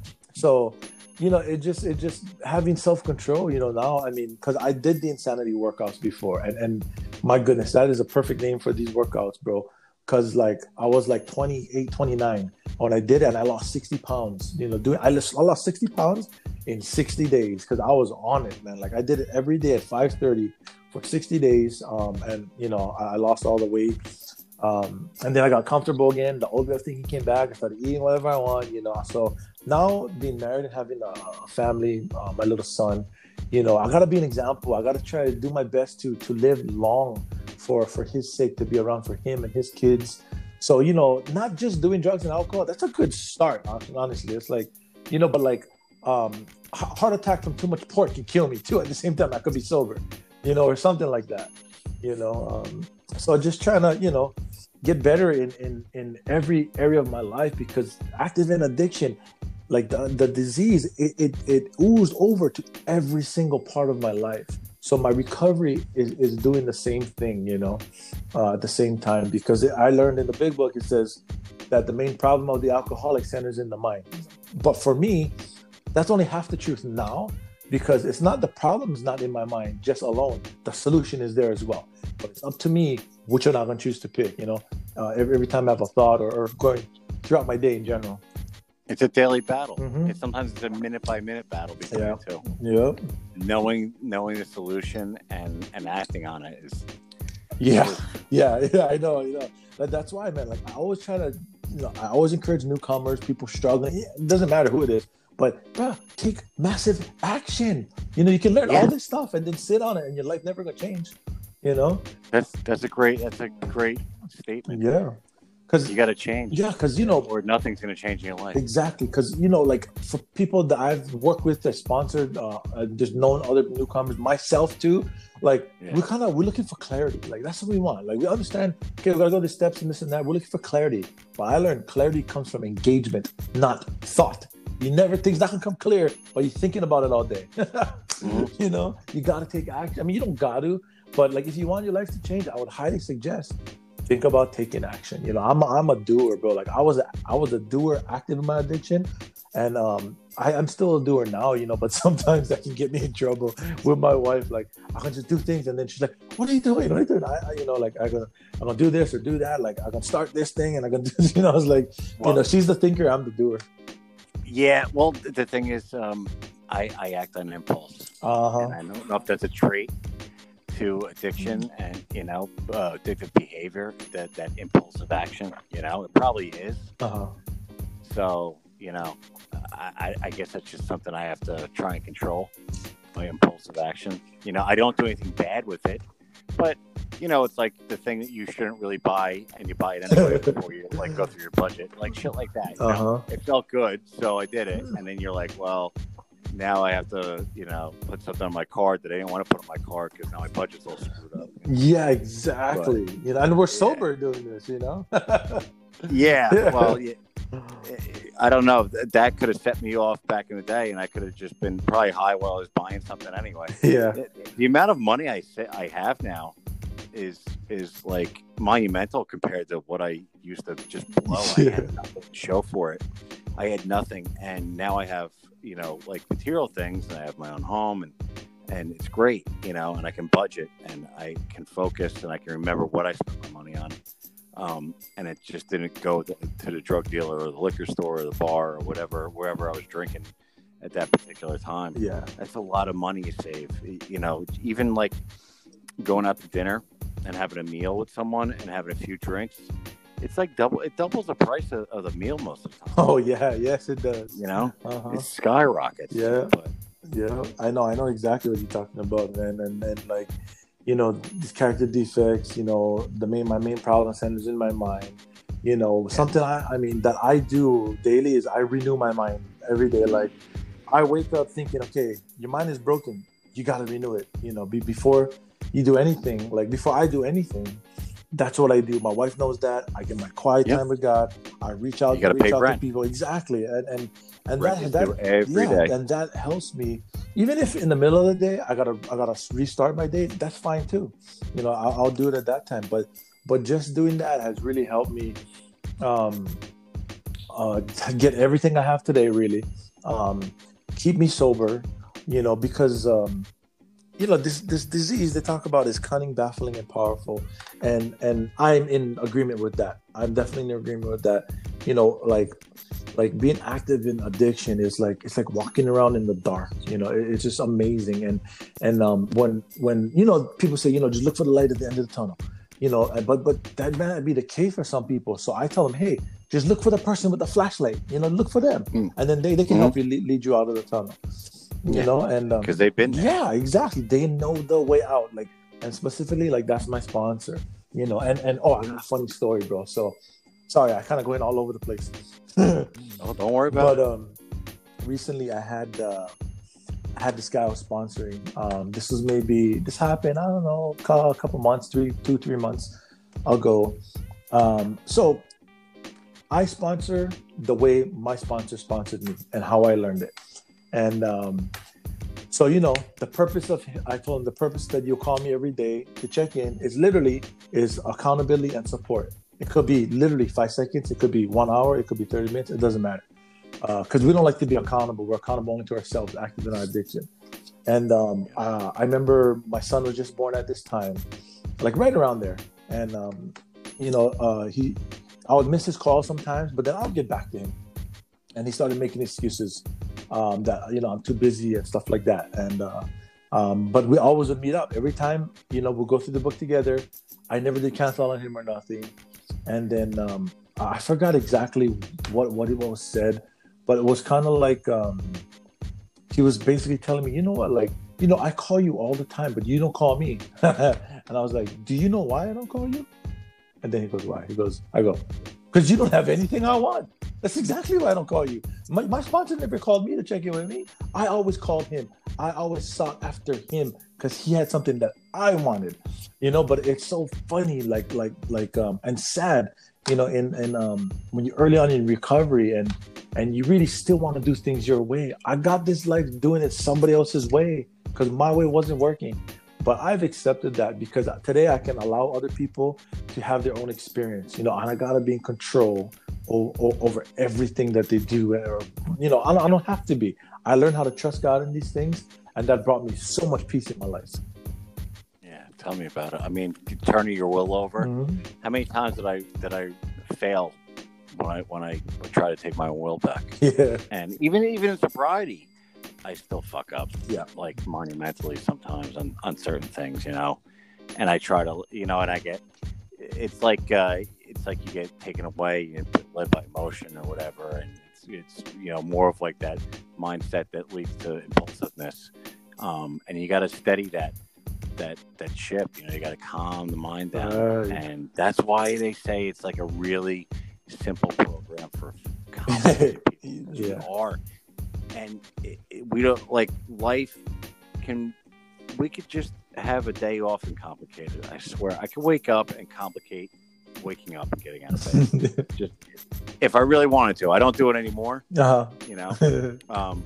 so you know, it just it just having self control. You know, now I mean, because I did the insanity workouts before, and and my goodness, that is a perfect name for these workouts, bro. Because like I was like twenty-eight, twenty-nine when I did it, and I lost sixty pounds. You know, doing I lost, I lost sixty pounds in sixty days because I was on it, man. Like I did it every day at five thirty for sixty days, um, and you know, I, I lost all the weight. Um, and then I got comfortable again. The old girl thinking came back. I started eating whatever I want, you know. So now being married and having a, a family, uh, my little son, you know, I gotta be an example. I gotta try to do my best to to live long for for his sake, to be around for him and his kids. So you know, not just doing drugs and alcohol. That's a good start, honestly. It's like, you know, but like um, heart attack from too much pork can kill me too. At the same time, I could be sober, you know, or something like that. You know, um, so just trying to, you know, get better in, in, in every area of my life, because active in addiction, like the, the disease, it, it, it oozed over to every single part of my life. So my recovery is, is doing the same thing, you know, uh, at the same time, because it, I learned in the big book, it says that the main problem of the alcoholic centers in the mind. But for me, that's only half the truth now, because it's not the problem's not in my mind just alone. The solution is there as well. But it's up to me which one I'm going to choose to pick, you know, uh, every, every time I have a thought, or, or going throughout my day in general. It's a daily battle. Mm-hmm. It's sometimes it's a minute by minute battle between Yeah. the two. Yep. Knowing knowing the solution and, and acting on it is Yeah. Yeah. Yeah. I know. You know. That, that's why, man. Like I always try to, you know, I always encourage newcomers, people struggling. It doesn't matter who it is, but bro, take massive action. You know, you can learn Yeah. all this stuff and then sit on it, and your life never gonna change. You know. that's that's a great that's a great statement. Yeah. Because You got to change. yeah, because you know. or nothing's going to change in your life. Exactly, because you know, like for people that I've worked with, that sponsored, uh, uh, just known other newcomers, myself too. Like Yeah. we kind of we're looking for clarity. Like that's what we want. Like we understand. Okay, we gotta go the steps and this and that. We're looking for clarity. But I learned clarity comes from engagement, not thought. You never things not gonna come clear, but you're thinking about it all day. Mm-hmm. You know, you gotta take action. I mean, you don't got to, but like if you want your life to change, I would highly suggest. Think about taking action. You know, I'm a, I'm a doer, bro. Like I was a, I was a doer, active in my addiction, and um, I, I'm still a doer now. You know, but sometimes that can get me in trouble with my wife. Like I can just do things, and then she's like, "What are you doing? What are you doing?" I, I you know, like I gonna I'm gonna do this or do that. Like I'm gonna start this thing, and I'm gonna do this. You know, I was like, Well, you know, she's the thinker, I'm the doer. Yeah, well, the thing is, um, I, I act on impulse. Uh huh. And I don't know if that's a trait to addiction and, you know, uh, addictive behavior, that, that impulsive action, you know, it probably is. Uh huh. So, you know, I, I- I guess that's just something I have to try and control, my impulsive action. You know, I don't do anything bad with it, but, you know, it's like the thing that you shouldn't really buy, and you buy it anyway before you, like, go through your budget. Like, shit like that, you know? Uh huh. It felt good, so I did it. And then you're like, well, now I have to, you know, put something on my card that I didn't want to put on my card because now my budget's all screwed up. Yeah, exactly. you know, and we're Yeah. sober doing this. You know. Yeah, well, yeah, I don't know. That could have set me off back in the day, and I could have just been probably high while I was buying something anyway. Yeah. The, the amount of money I say I have now is is like monumental compared to what I used to just blow. I Yeah. had nothing to show for it. I had nothing, and now I have, you know, like material things, and I have my own home, and and it's great, you know, and I can budget, and I can focus, and I can remember what I spent my money on. Um, and it just didn't go to, to the drug dealer or the liquor store or the bar or whatever, wherever I was drinking at that particular time. Yeah. That's a lot of money you save. You know, even like going out to dinner and having a meal with someone and having a few drinks, it's like double. It doubles the price of, of the meal most of the time. Oh yeah. Yes, it does. You know, Uh-huh. it skyrockets. Yeah. But, Yeah, I know. I know exactly what you're talking about, man. And and like, you know, these character defects. You know, the main my main problem centers in my mind. You know, something I I mean that I do daily is I renew my mind every day. Like, I wake up thinking, okay, your mind is broken. You got to renew it. You know, be, before you do anything. Like before I do anything, that's what I do. My wife knows that. I get my quiet Yep. time with God. I reach out, You gotta reach pay out rent. to people. Exactly. And and, and Rent that, is that due every yeah, day. and that helps me. Even if in the middle of the day I gotta I gotta restart my day, that's fine too. You know, I'll, I'll do it at that time. But but just doing that has really helped me um uh get everything I have today, really. Um keep me sober, you know, because um you know, this this disease they talk about is cunning, baffling, and powerful, and and I'm in agreement with that. I'm definitely in agreement with that. You know, like like being active in addiction is like it's like walking around in the dark. You know, it, it's just amazing. And and um, when when you know people say, you know, just look for the light at the end of the tunnel. You know, but but that may not be the case for some people. So I tell them, hey, just look for the person with the flashlight. You know, look for them, Mm. and then they, they can Mhm. help you lead, lead you out of the tunnel. You Yeah. know, and um, Because they've been there. yeah, exactly. They know the way out. Like, and specifically, like that's my sponsor. You know, and and oh, I got a funny story, bro. So, sorry, I kind of going all over the place. Oh, don't worry about But it. um, recently I had uh, I had this guy I was sponsoring. Um, this was maybe this happened. I don't know, a couple months, three, two, three months ago. Um, so I sponsor the way my sponsor sponsored me and how I learned it. And um, so, you know, the purpose of, I told him the purpose that you call me every day to check in is literally is accountability and support. It could be literally five seconds. It could be one hour. It could be thirty minutes. It doesn't matter. Because uh, we don't like to be accountable. We're accountable only to ourselves, active in our addiction. And um, uh, I remember my son was just born at this time, like right around there. And, um, you know, uh, he, I would miss his call sometimes, but then I'll get back to him. And he started making excuses um, that, you know, I'm too busy and stuff like that. And, uh, um, but we always would meet up every time, you know, we'll go through the book together. I never did cancel on him or nothing. And then um, I forgot exactly what, what it was said, but it was kind of like, um, he was basically telling me, you know what, like, you know, I call you all the time, but you don't call me. And I was like, do you know why I don't call you? And then he goes, why? He goes, I go, because you don't have anything I want. That's exactly why I don't call you. My, my sponsor never called me to check in with me. I always called him. I always sought after him because he had something that I wanted, you know. But it's so funny, like, like, like, um, and sad, you know. In, in, um, when you're early on in recovery and and you really still want to do things your way. I got this life doing it somebody else's way because my way wasn't working. But I've accepted that because today I can allow other people to have their own experience, you know, and I gotta be in control o- o- over everything that they do. Or, you know, I don't, I don't have to be. I learned how to trust God in these things, and that brought me so much peace in my life. Yeah, tell me about it. I mean, turning your will over. Mm-hmm. How many times did I did I fail when I when I try to take my own will back? Yeah, And even even in sobriety, I still fuck up, Yeah. like monumentally sometimes on, on certain things, you know. And I try to, you know, and I get, it's like uh, it's like you get taken away and led by emotion or whatever, and it's it's you know more of like that mindset that leads to impulsiveness, um, and you got to steady that that that ship. You know, you got to calm the mind down, Right. and that's why they say it's like a really simple program for complicated people. Yeah. We are. And it, it, we don't like life can we could just have a day off and complicate it. I swear I could wake up and complicate waking up and getting out of bed. Just if I really wanted to. I don't do it anymore, uh-huh. you know. Um,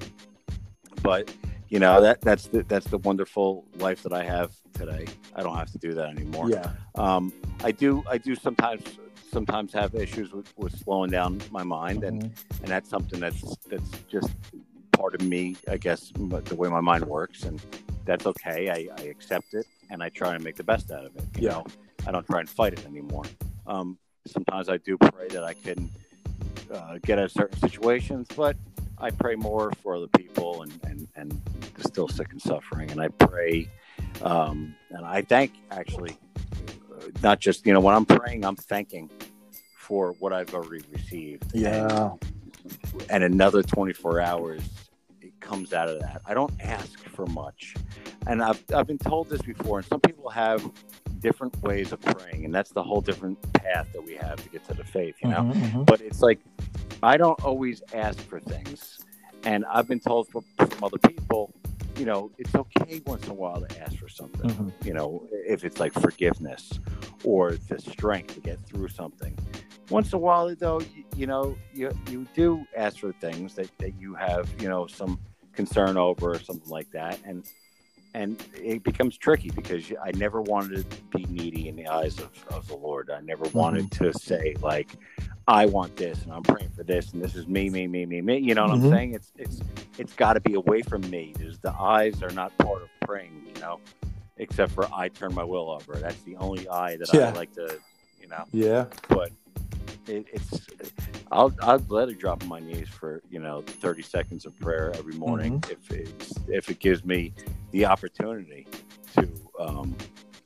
but you know that that's the that's the wonderful life that I have today. I don't have to do that anymore. Yeah. Um, I do I do sometimes sometimes have issues with, with slowing down my mind, and, Mhm. and that's something that's that's just part of me, I guess, the way my mind works, and that's okay. I, I accept it, and I try and make the best out of it. You Yeah. know, I don't try and fight it anymore. Um, sometimes I do pray that I can uh, get out of certain situations, but I pray more for other people and, and, and the still sick and suffering. And I pray, um, and I thank, actually, uh, not just, you know, when I'm praying, I'm thanking for what I've already received. Yeah. And, and another twenty-four hours, it comes out of that. I don't ask for much. And I've, I've been told this before, and some people have different ways of praying, and that's the whole different path that we have to get to the faith, you know? Mhm, mhm. But it's like, I don't always ask for things. And I've been told from, from other people, you know, it's okay once in a while to ask for something, Mhm. you know, if it's like forgiveness or the strength to get through something. Once in a while, though, you, you know, you you do ask for things that, that you have, you know, some concern over or something like that, and and it becomes tricky because I never wanted to be needy in the eyes of, of the Lord. I never mm-hmm. wanted to say like, I want this and I'm praying for this and this is me, me, me, me, me. You know what mm-hmm. I'm saying? It's it's it's got to be away from me. There's, the eyes are not part of praying, you know, except for I turn my will over. That's the only eye that yeah. I like to, you know. Yeah. But it, it's I'll I'll gladly drop on my knees for, you know, thirty seconds of prayer every morning mm-hmm. if it's, if it gives me the opportunity to um,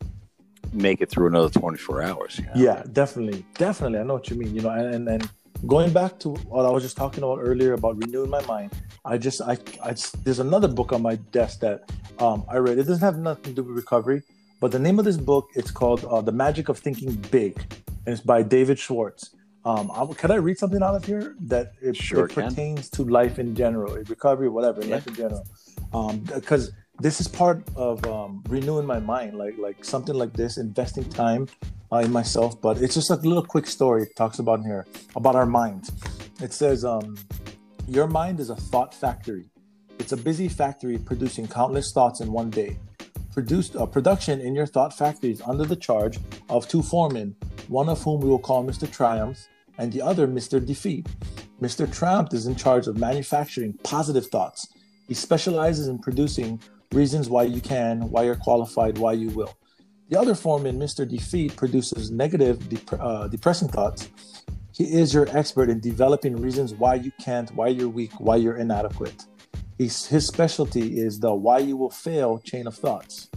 make it through another twenty-four hours. You know? Yeah, definitely, definitely. I know what you mean. You know, and and going back to what I was just talking about earlier about renewing my mind. I just I, I there's another book on my desk that um, I read. It doesn't have nothing to do with recovery, but the name of this book, it's called uh, The Magic of Thinking Big, and it's by David Schwartz. Um, I, can I read something out of here that it, sure it pertains to life in general, recovery, whatever, yeah. life in general? Because um, this is part of um, renewing my mind, like like something like this, investing time uh, in myself. But it's just a little quick story it talks about in here about our minds. It says, um, your mind is a thought factory. It's a busy factory producing countless thoughts in one day. Produced uh, production in your thought factory is under the charge of two foremen, one of whom we will call Mister Triumph, and the other Mister Defeat. Mister Triumph is in charge of manufacturing positive thoughts. He specializes in producing reasons why you can, why you're qualified, why you will. The other foreman, Mister Defeat, produces negative, dep- uh, depressing thoughts. He is your expert in developing reasons why you can't, why you're weak, why you're inadequate. He's, his specialty is the why you will fail chain of thoughts.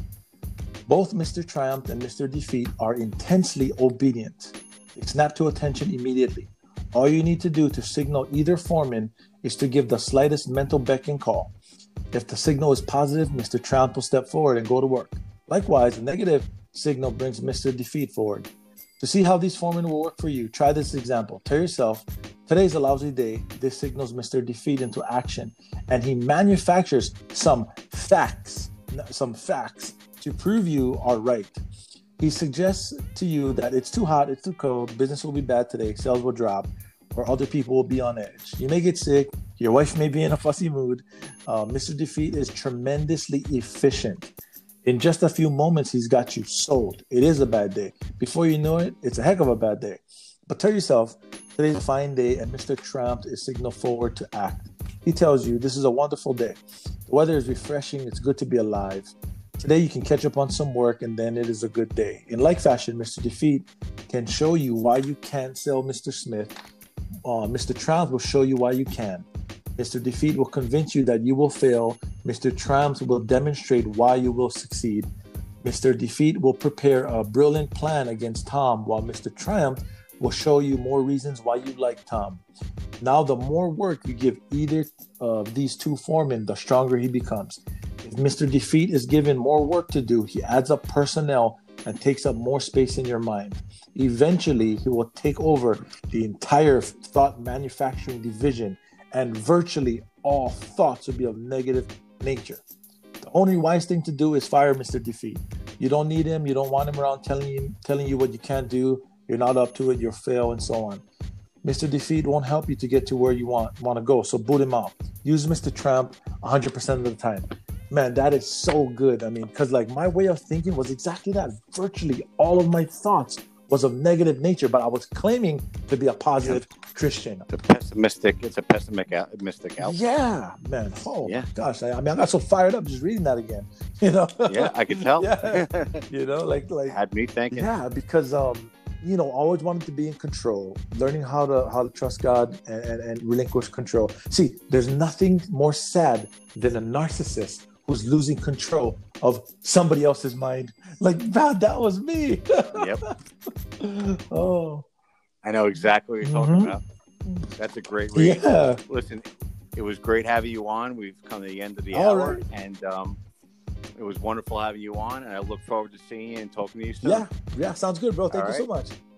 Both Mister Triumph and Mister Defeat are intensely obedient. They snap to attention immediately. All you need to do to signal either foreman is to give the slightest mental beck and call. If the signal is positive, Mister Triumph will step forward and go to work. Likewise, the negative signal brings Mister Defeat forward. To see how these foremen will work for you, try this example. Tell yourself, today's a lousy day. This signals Mister Defeat into action, and he manufactures some facts, some facts to prove you are right. He suggests to you that it's too hot, it's too cold, business will be bad today, sales will drop, or other people will be on edge. You may get sick, your wife may be in a fussy mood. Uh, Mister Defeat is tremendously efficient. In just a few moments, he's got you sold. It is a bad day. Before you know it, it's a heck of a bad day. But tell yourself, today's a fine day and Mister Triumph is signal forward to act. He tells you, this is a wonderful day. The weather is refreshing. It's good to be alive. Today you can catch up on some work and then it is a good day. In like fashion, Mister Defeat can show you why you can't sell Mister Smith. Uh, Mister Triumph will show you why you can. Mister Defeat will convince you that you will fail. Mister Triumph will demonstrate why you will succeed. Mister Defeat will prepare a brilliant plan against Tom, while Mister Triumph will show you more reasons why you like Tom. Now, the more work you give either of these two foremen, the stronger he becomes. If Mister Defeat is given more work to do, he adds up personnel and takes up more space in your mind. Eventually, he will take over the entire thought manufacturing division, and virtually all thoughts will be of negative nature. The only wise thing to do is fire Mister Defeat. You don't need him. You don't want him around telling you telling you what you can't do. You're not up to it. You'll fail, and so on. Mister Defeat won't help you to get to where you want want to go. So boot him out. Use Mister Triumph one hundred percent of the time. Man, that is so good. I mean, because like my way of thinking was exactly that. Virtually all of my thoughts was of negative nature, but I was claiming to be a positive Christian. The pessimistic, it's a pessimistic outlook. Yeah, man. Oh yeah. my gosh. I, I mean, I got so fired up just reading that again. You know? Yeah, I could tell. Yeah. You know, like like had me thinking. Yeah, because um, you know, always wanted to be in control, learning how to how to trust God and, and, and relinquish control. See, there's nothing more sad than a narcissist who's losing control of somebody else's mind. Like, man, that was me. Yep. Oh. I know exactly what you're talking mm-hmm. about. That's a great read. Yeah. Listen, it was great having you on. We've come to the end of the All hour. Right. And um, it was wonderful having you on. And I look forward to seeing you and talking to you soon. Yeah. Yeah. Sounds good, bro. Thank All you right. so much.